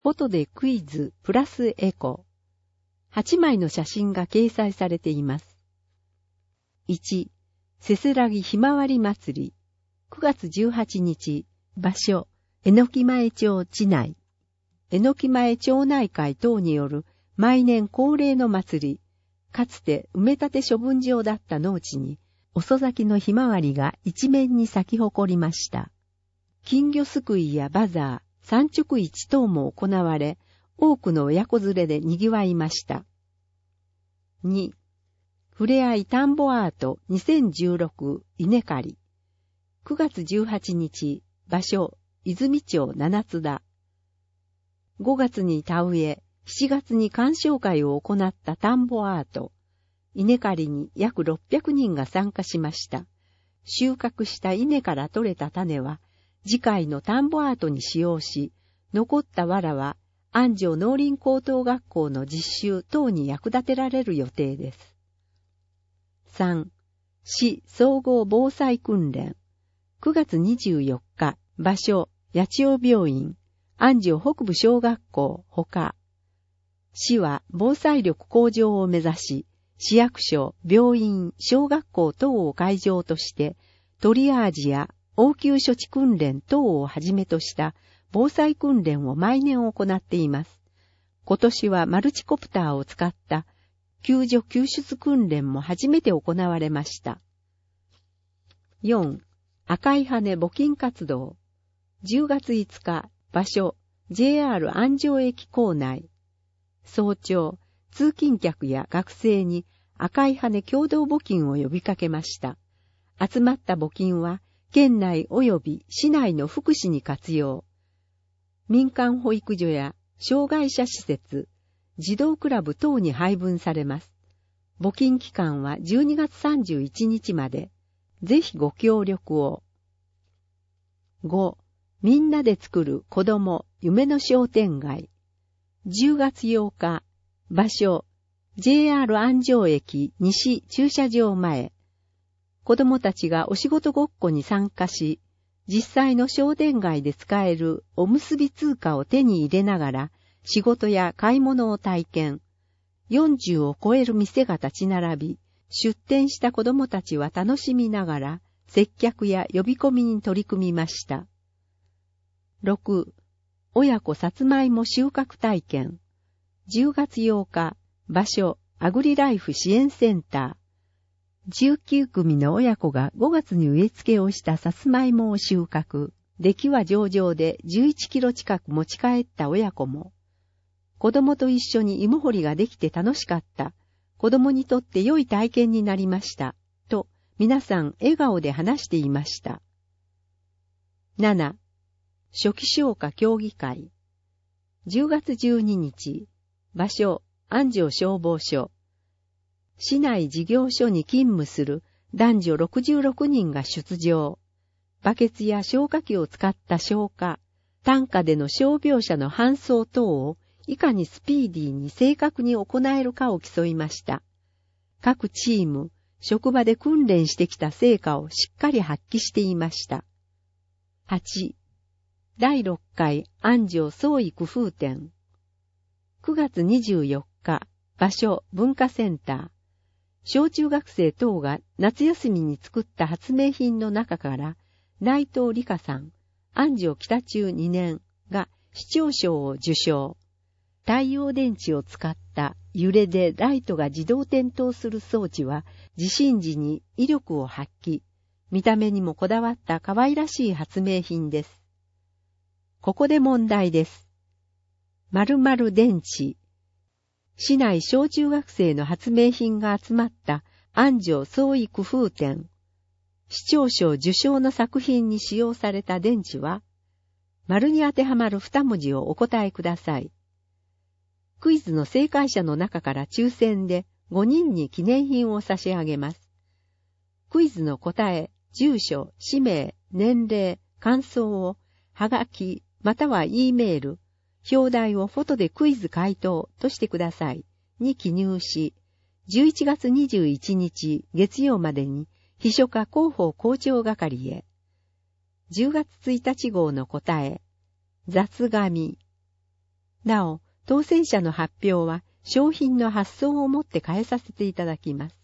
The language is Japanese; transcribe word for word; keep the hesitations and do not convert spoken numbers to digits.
フォトでクイズプラスエコ。はちまいの写真が掲載されています。いち、せせらぎひまわり祭り。くがつじゅうはちにち、場所、えのき前町地内。えのき前町内会等による毎年恒例の祭り。かつて埋め立て処分場だった農地に、遅咲きのひまわりが一面に咲き誇りました。金魚すくいやバザー、産直市等も行われ、多くの親子連れで賑わいました。に、ふれあい田んぼアートにせんじゅうろく稲刈り。くがつじゅうはちにち、場所、泉町七津田。ごがつに田植え、しちがつに鑑賞会を行った田んぼアート。稲刈りに約ろっぴゃくにんが参加しました。収穫した稲から取れた種は、次回の田んぼアートに使用し、残った藁は安城農林高等学校の実習等に役立てられる予定です。さん. 市総合防災訓練。くがつにじゅうよっか、場所、八千代病院、安城北部小学校ほか。市は防災力向上を目指し、市役所、病院、小学校等を会場として、トリアージや応急処置訓練等をはじめとした防災訓練を毎年行っています。今年はマルチコプターを使った救助救出訓練も初めて行われました。よん. 赤い羽募金活動。じゅうがついつか、場所、ジェイアール 安城駅構内。早朝、通勤客や学生に赤い羽共同募金を呼びかけました。集まった募金は、県内及び市内の福祉に活用。民間保育所や障害者施設、児童クラブ等に配分されます。募金期間はじゅうにがつさんじゅういちにちまで。ぜひご協力を。ご. みんなで作る子ども夢の商店街。じゅうがつようか、場所、ジェイアール 安城駅西駐車場前。子どもたちがお仕事ごっこに参加し、実際の商店街で使えるおむすび通貨を手に入れながら、仕事や買い物を体験。よんじゅうを超える店が立ち並び、出店した子どもたちは楽しみながら、接客や呼び込みに取り組みました。ろく. 親子さつまいも収穫体験。じゅうがつようか、場所、アグリライフ支援センター。じゅうきゅうくみの親子がごがつに植え付けをしたさつまいもを収穫。出来は上々でじゅういちキロ近く持ち帰った親子も。子供と一緒に芋掘りができて楽しかった。子供にとって良い体験になりました。と、皆さん笑顔で話していました。なな. 初期消火協議会。じゅうがつじゅうににち、場所、安城消防署。市内事業所に勤務する男女ろくじゅうろくにんが出場。バケツや消火器を使った消火、担架での傷病者の搬送等をいかにスピーディーに正確に行えるかを競いました。各チーム、職場で訓練してきた成果をしっかり発揮していました。はち. だいろっかい安城創意工夫展。くがつにじゅうよっか、場所文化センター。小中学生等が夏休みに作った発明品の中から、内藤理香さん、安城北中にねんが市長賞を受賞。太陽電池を使った揺れでライトが自動点灯する装置は地震時に威力を発揮。見た目にもこだわった可愛らしい発明品です。ここで問題です。〇〇電池。市内小中学生の発明品が集まった安城創意工夫展。市長賞受賞の作品に使用された電池は、丸に当てはまる二文字をお答えください。クイズの正解者の中から抽選でごにんに記念品を差し上げます。クイズの答え、住所、氏名、年齢、感想を、はがき、または E メール、表題をフォトでクイズ回答としてくださいに記入し、じゅういちがつにじゅういちにち月曜までに秘書課広報校長係へ。じゅうがつついたち号の答え、雑紙。 なお、当選者の発表は商品の発送をもって変えさせていただきます。